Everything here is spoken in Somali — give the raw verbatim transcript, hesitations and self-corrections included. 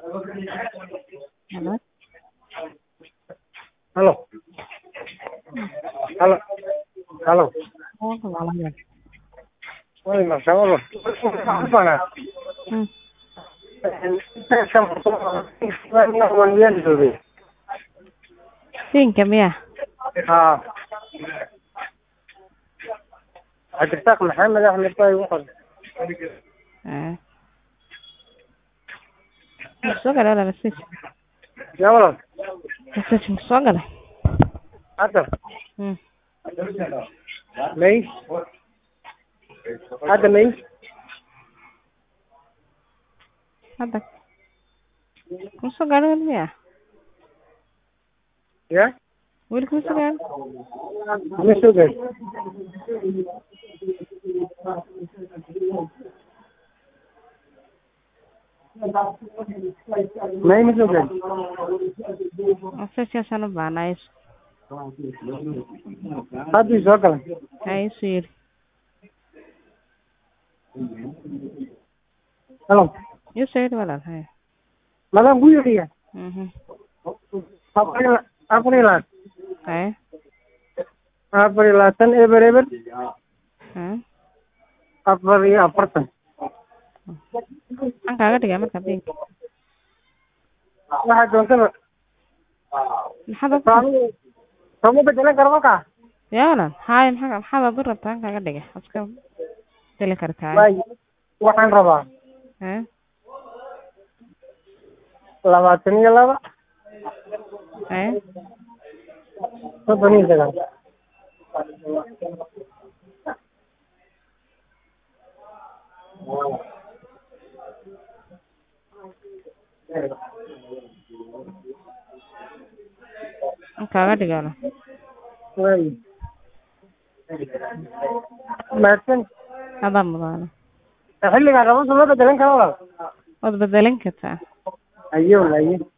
Hello. Halo. Halo. Halo. Oh, kemalangan. Woi, Mas Saul. Apa nak? Hmm. Saya sama istilahnya kemudian dulu. Siinka miya? Ah. Hadisak Maxamed Axmed bay wuxuu. Eh. Soo galay la sis. Ya walaal. Sis soo galay. Hadda. Hmm. May. Hadda May. Hadda. Kun soo galay miya? Ya? Weli kun soo galay? Ma sugay. May ma sugay. Sis siyaasan u baanays. Hadda soo galay. Ay siir. Halo. Yo sayid walaal hay. Madan ku yiriya. Mhm. April April Hay. April tan eber eber. Hmm. Afar iyo afartan. Aan kaaga dhigay marka biin. Waxa doontaba. Maxaad u Somo bedelan karo marka. yaa walaal hay maxaa maxaad u rabtaa aan kaaga dhigay aska deli kartaa. Way waxaan rabaa Eh. labaatan iyo laba. Eh. soddon iyo sagaal. Aan kaaga dhigay walaal. Way. Maasan Hada mudana. xilliga rabo soo bedelan karo. Wad bedelan kartaa. Ayo, ayo.